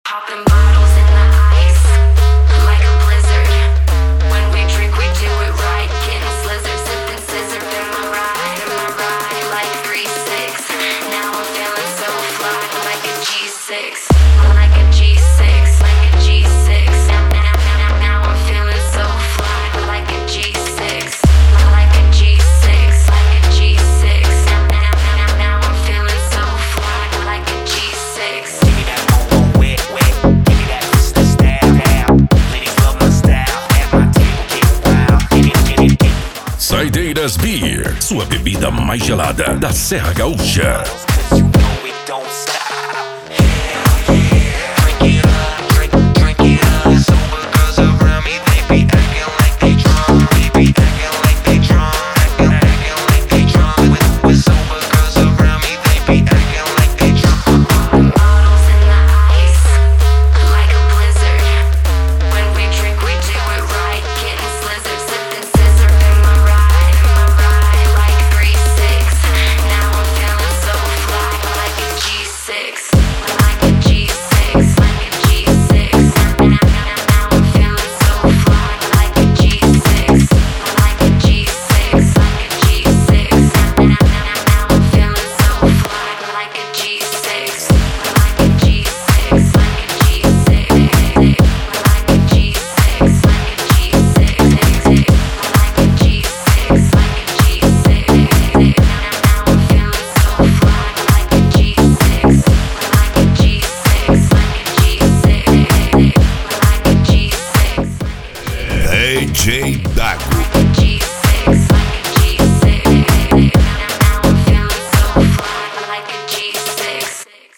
Popping bottles in the ice, like a blizzard. When we drink, we do it right. Getting slizzard, sipping scissor. In my ride, like 3-6. Now I'm feeling so fly, like a G6, like a G6, like a G6. Now I'm feeling so fly, like a G6, like a G6, like a G6. Now I'm feeling so fly, like a G6. Give me that wet, give me that twisted style. Ladies love my style, at my table get wild. Give me. Saideiras Beer, sua bebida mais gelada da Serra Gaúcha.